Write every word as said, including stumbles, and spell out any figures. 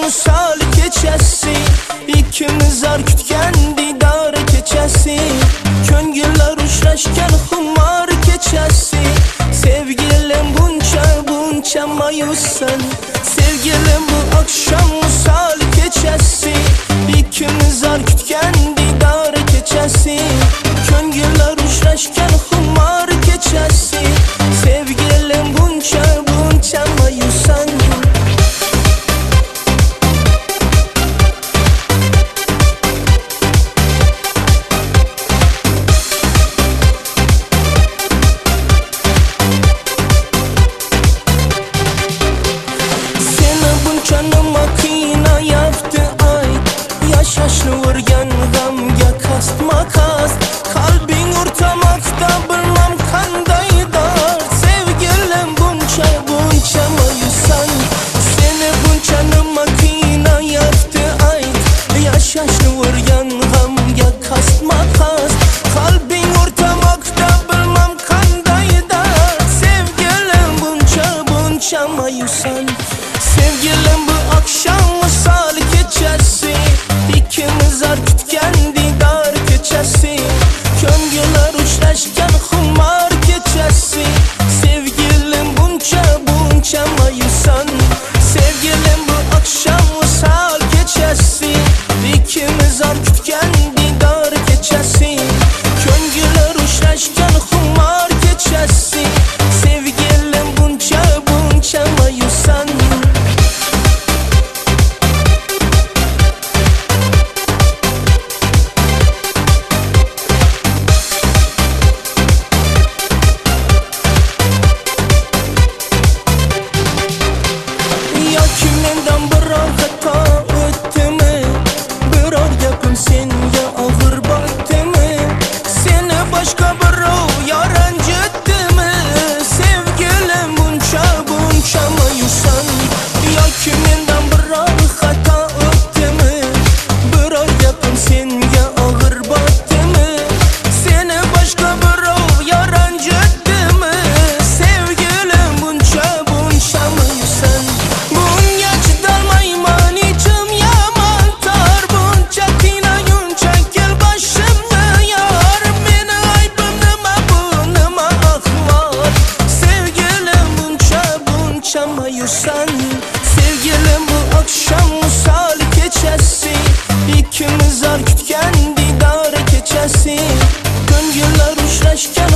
misal keçesi, ikimiz ar kütken didar keçesi, ko'ngillar uchrashgan xumor keçesi. Sevgilim buncha buncha mayussan, sevgilim bu akşam misal keçesi, ikimiz ar kütken didar keçesi, ko'ngillar uchrashgan xumor keçesi. Sevgilim buncha buncha mayussan. Yaşaşlı vurgan g'amga qasdma qasd, qalbing o'rtamoqda bilmam qanday dard. Sevgilim buncha buncha mayussan, seni buncha nima qiynayapti ayt. Yaşaşlı vurgan g'amga qasdma qasd, qalbing o'rtamoqda bilmam qanday dard. Sevgilim buncha buncha mayussan. Sevgilim bu akşam misal keçesi, İkimiz ar kütken didar keçesi, ko'ngillar uchrashgan xumor keçesi. Sevgilim buncha buncha mayussan. Sevgilim bu akşam misal keçesi, ikimiz ar kütken didar keçesi, ko'ngillar uchrashgan xumor keçesi. Sevgilim buncha buncha mayussan. Senga og'ir botdimi, seni boshqa birov yoranjitdimi? Sevgilim buncha buncha mayussan. Yoki mendan biror xato o'tdimi, biror gapim senga og'ir botdimi, seni boshqa birov yoranjitdimi? Sevgilim buncha buncha mayussan. Bunga chidolmayman, ichim yomon tor, buncha mayussan. Sevgilim bu akşam misal keçesi, ikimiz ar kütken didar keçesi, ko'ngillar uchrashgan